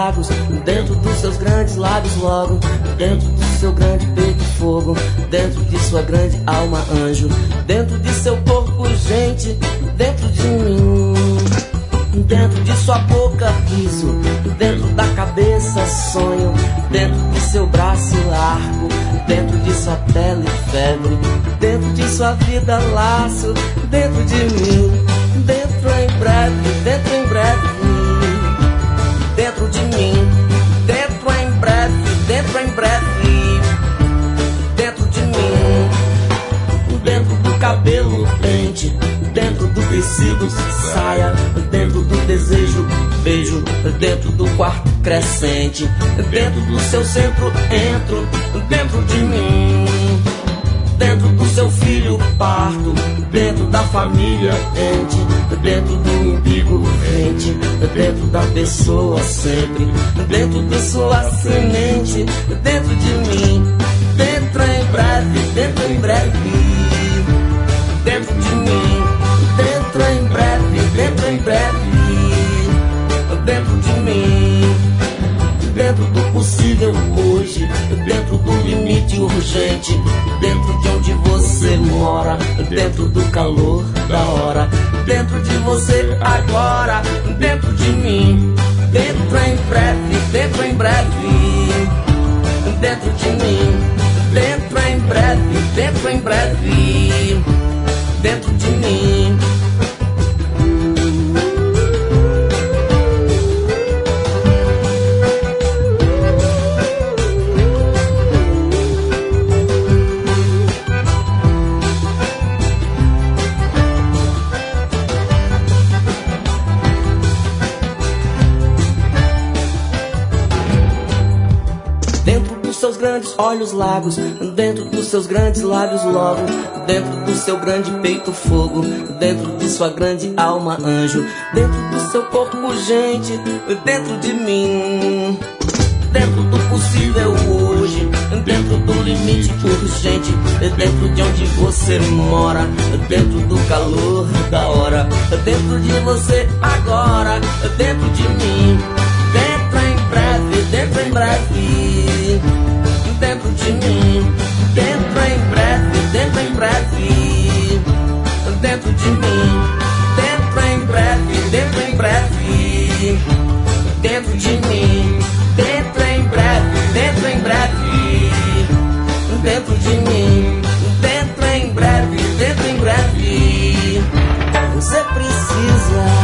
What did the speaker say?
lagos, dentro dos seus grandes lábios logo, dentro do seu grande peito fogo, dentro de sua grande alma anjo, dentro de seu corpo gente, dentro de mim. Dentro de sua boca riso, dentro da cabeça sonho, dentro de seu braço largo, dentro de sua pele febre, dentro de sua vida laço, dentro de mim. Dentro em breve, dentro em breve, dentro de mim. Dentro em breve, dentro em breve, dentro de mim. Dentro do cabelo pente, dentro do tecido saia, dentro do desejo beijo, dentro do quarto crescente, dentro do seu centro entro, dentro de mim. Dentro do seu filho parto, dentro da família ente, dentro do umbigo rente, dentro da pessoa sempre, dentro de sua semente, dentro de mim. Dentro em breve, dentro em breve, dentro de mim. Dentro em breve, dentro em breve, dentro de mim. Dentro do possível hoje, dentro do limite urgente, dentro de onde você mora, dentro do calor da hora, dentro de você agora, dentro de mim. Dentro em breve, dentro em breve, dentro de mim. Dentro em breve, dentro em breve, dentro de mim. Seus grandes olhos lagos, dentro dos seus grandes lábios logo, dentro do seu grande peito fogo, dentro de sua grande alma anjo, dentro do seu corpo gente, dentro de mim. Dentro do possível hoje, dentro do limite urgente, dentro de onde você mora, dentro do calor da hora, dentro de você agora, dentro de mim. Dentro em breve, dentro em breve, dentro de mim. Dentro em breve, dentro em breve, dentro de mim. Dentro em breve, dentro em breve, dentro de mim. Dentro em breve, dentro em breve, dentro de mim. Dentro em breve, dentro em breve, você precisa